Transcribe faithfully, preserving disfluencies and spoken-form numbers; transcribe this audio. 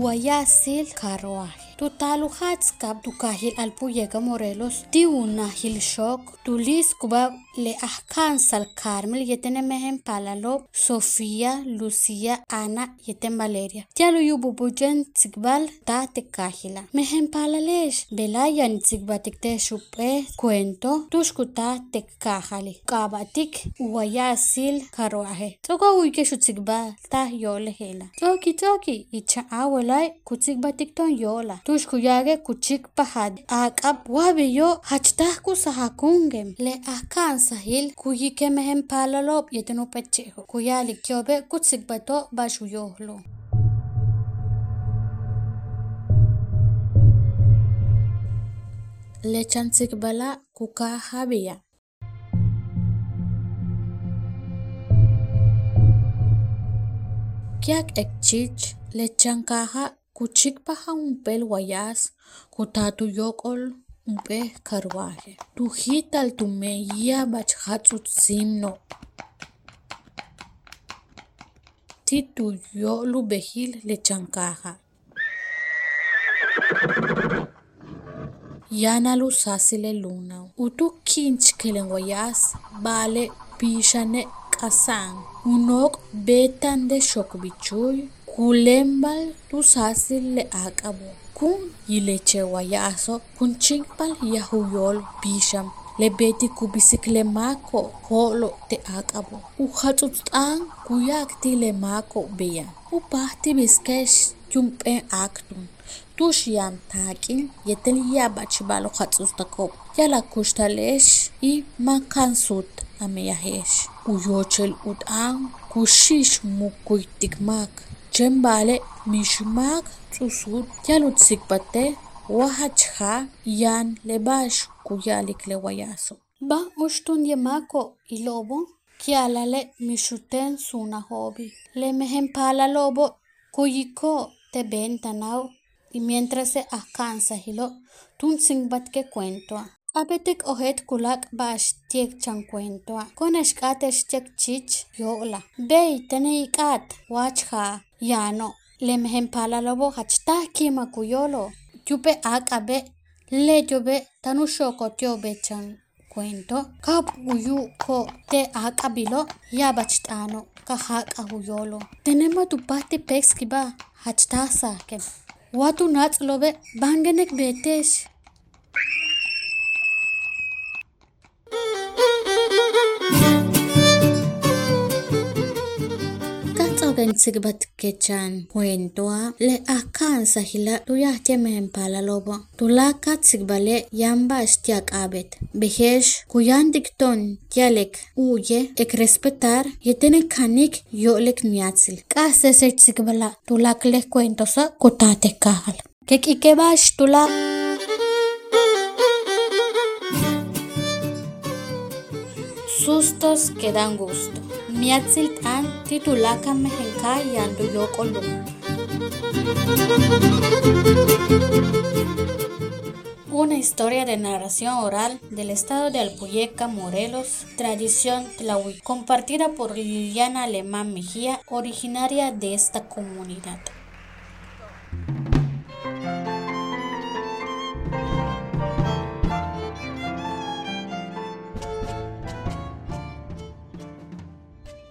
Uwayasil carruaje. Tutalu hatskap tukahil alpuyega Morelos ti una hilshok tulis kubab le ahkan sal Carmel yetene mehen palalo Sofía Lucía Ana yeten Valeria tialu yububujen tsigbal ta te kahila mehen palalesh belayan tsigbatikte shupe cuento tushkuta te kahali kabatik uwayasil carruaje toko uike shutsigba ta yole hela toki toki icha awelay kutsigbatik ton yola tushkuyage kuchik pahad akab wabiyo hachtah kusahakungem le ahkan sahil kuyike mehen palalob yeteno pecheho kuyali kyobe kutsigbato bashuyohlo le chantsigbala kuka habia kyak ekchich le chankaha kuchik paha un pel guayas kutatu yokol un pe carruaje tu hital tu meia bachhatsut simno titu yolu behil le chankaha yana lu sasile luna utu kinch kelen guayas vale pishane kasan unok betan de shokbichuy kulembal tu sasil le akabo kun yileche wayaso kun chinkpal yahuyol bisham le beti kubisikle mako holo te akabo u khatsutan kuyakti le mako beya u pahti biskesh jumpen aktun tush yan takin yetel yabachbalo khatsustako yala kushtalesh i makansut ameyahesh uyochel utan kushish mukuitikmak Chembale mishmak tsusut yalut sikpate wahachha yan lebash kuyalik le wayaso ba ushtun yamako ilobo kialale mishuten suna hobi le mehen pala lobo kuyiko te bentanao y mientras se alcanza hilo tun singbat ke cuento abetik ohet kulak bash tiek chan cuento koneshkatesh tek chich yola bei teneikat wachha Yano, le mehen pala lobo hachta kima kuyolo. Yupe akabe, le yobe tanushoko tiobe chan cuento. Kap uyu ko te akabilo yabachitano kahak ahuyolo. Tenema tu pati pexkiba hachta sake. Watu nats lobe bangenek betesh. Sigbat kechan cuentoa le akan sahila tuya temen pala lobo tulaka sigbale yamba stiak abet behesh kuyan dikton tialek uye ek respetar yetene kanik yolek niatsil kase se sigbala tulak le cuentosa kotate kahal kek ikebash tulak sustos que dan gusto. Miatzil tan titulaka mehenka yandu yokolu. Una historia de narración oral del estado de Alpuyeca, Morelos, tradición tlahui, compartida por Liliana Alemán Mejía, originaria de esta comunidad.